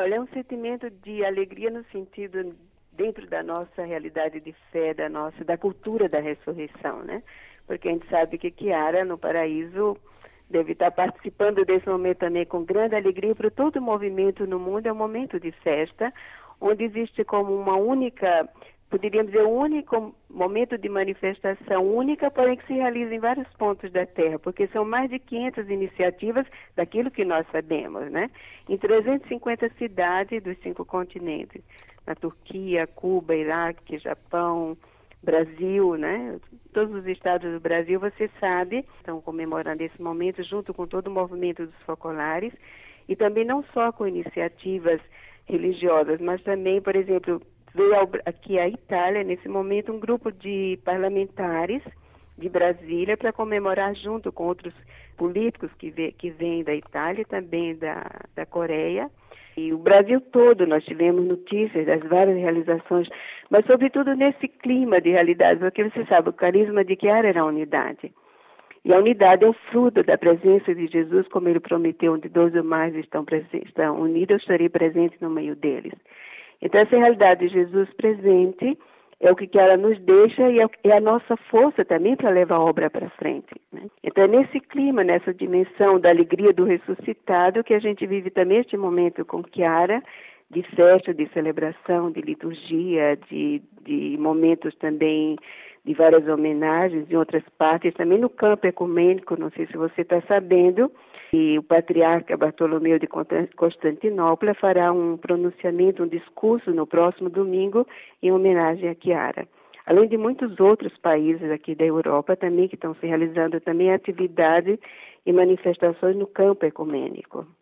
Olha, é um sentimento de alegria no sentido, dentro da nossa realidade de fé, da cultura da ressurreição, né? Porque a gente sabe que Chiara, no paraíso, deve estar participando desse momento também com grande alegria, para todo o movimento no mundo é um momento de festa, onde existe como uma única, poderíamos dizer, um único momento de manifestação única, porém que se realiza em vários pontos da Terra, porque são mais de 500 iniciativas daquilo que nós sabemos, né? Em 350 cidades dos 5 continentes, na Turquia, Cuba, Iraque, Japão, Brasil, né? Todos os estados do Brasil, você sabe, estão comemorando esse momento junto com todo o movimento dos focolares, e também não só com iniciativas religiosas, mas também, por exemplo, veio aqui à Itália, nesse momento, um grupo de parlamentares de Brasília para comemorar junto com outros políticos que vêm da Itália e também da Coreia. E o Brasil todo nós tivemos notícias das várias realizações, mas sobretudo nesse clima de realidade, porque você sabe, o carisma de Chiara era a unidade. E a unidade é o fruto da presença de Jesus, como ele prometeu, onde 2 ou mais estão unidos, eu estarei presente no meio deles. Então, essa realidade de Jesus presente é o que ela nos deixa e é a nossa força também para levar a obra para frente, né? Então, é nesse clima, nessa dimensão da alegria do ressuscitado que a gente vive também este momento com Chiara, de festa, de celebração, de liturgia, de momentos também de várias homenagens em outras partes, também no campo ecumênico, não sei se você está sabendo, e o patriarca Bartolomeu de Constantinopla fará um pronunciamento, um discurso no próximo domingo em homenagem a Chiara. Além de muitos outros países aqui da Europa também que estão se realizando também atividades e manifestações no campo ecumênico.